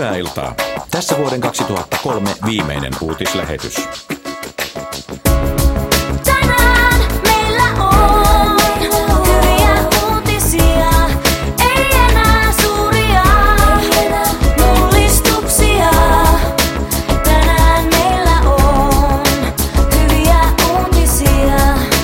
Hyvää iltaa. Tässä vuoden 2003 viimeinen uutislähetys. Tänään meillä on hyviä uutisia, ei enää suuria mullistuksia. Tänään meillä on hyviä uutisia.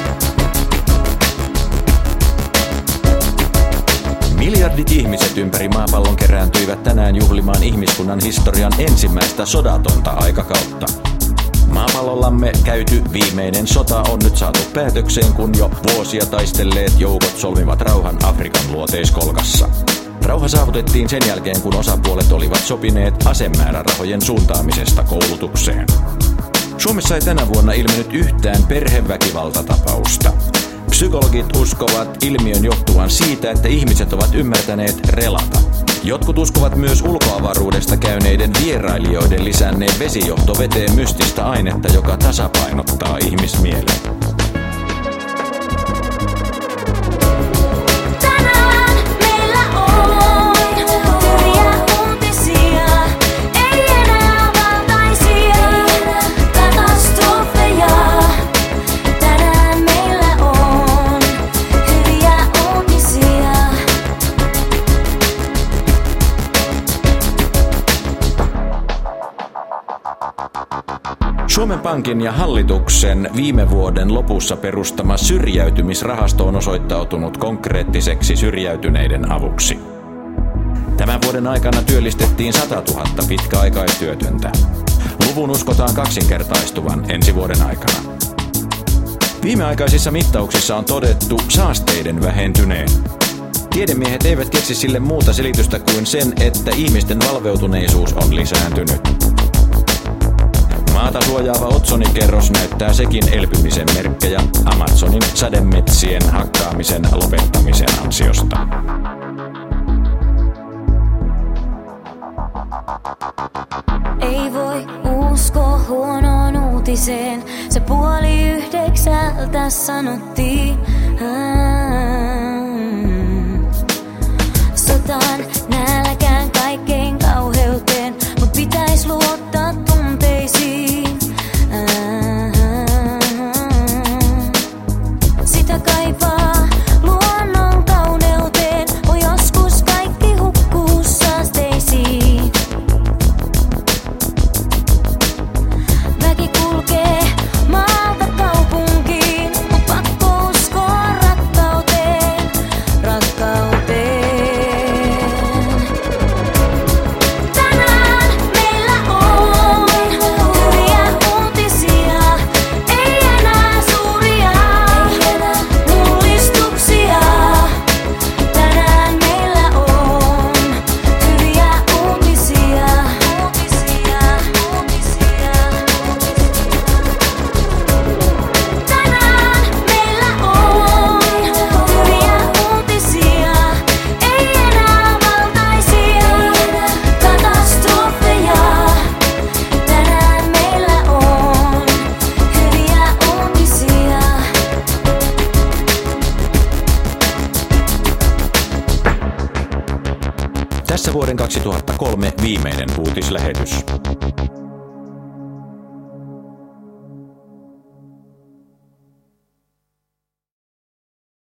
Miljardit ihmiset ympäri maapallon kerääntyivät tänään juhlimaan ihmiskunnan historian ensimmäistä sodatonta aikakautta. Maapallollamme käyty viimeinen sota on nyt saatu päätökseen, kun jo vuosia taistelleet joukot solmivat rauhan Afrikan luoteiskolkassa. Rauha saavutettiin sen jälkeen, kun osapuolet olivat sopineet asemäärärahojen suuntaamisesta koulutukseen. Suomessa ei tänä vuonna ilmennyt yhtään perheväkivaltatapausta. Psykologit uskovat ilmiön johtuvan siitä, että ihmiset ovat ymmärtäneet relata. Jotkut uskovat myös ulkoavaruudesta käyneiden vierailijoiden lisänneen vesijohtoveteen mystistä ainetta, joka tasapainottaa ihmismielen. Tänään meillä on hyviä uutisia, ei enää valtaisia katastrofeja. Tänään meillä on hyviä uutisia. Suomen Pankin ja hallituksen viime vuoden lopussa perustama syrjäytymisrahasto on osoittautunut konkreettiseksi syrjäytyneiden avuksi. Tämän vuoden aikana työllistettiin 100 000 pitkäaikaistyötöntä. Luvun uskotaan kaksinkertaistuvan ensi vuoden aikana. Viimeaikaisissa mittauksissa on todettu saasteiden vähentyneen. Tiedemiehet eivät keksi sille muuta selitystä kuin sen, että ihmisten valveutuneisuus on lisääntynyt. Maata suojaava otsonikerros näyttää sekin elpymisen merkkejä Amazonin sademetsien hakkaamisen lopettamisen ansiosta. Ei voi uskoa huonoon uutiseen, se 8:30 sanottiin. Sotaan nälkään kaikkein kauheuteen, mut pitäis luottaa tunteisiin. Sitä kaipaa luonnon kauneuteen, voi joskus kaikki hukkuu saasteisiin. Väki kulkee maalta kaupunkiin, mut pakko uskoa rakkauteen, rakkauteen. Tänään meillä on hyviä uutisia, ei enää suuria mullistuksia. Tänään meillä on hyviä uutisia. Tänään meillä on hyviä uutisia, ei enää valtaisia katastrofeja. Tänään meillä on hyviä uutisia. Tässä vuoden 2003 viimeinen uutislähetys.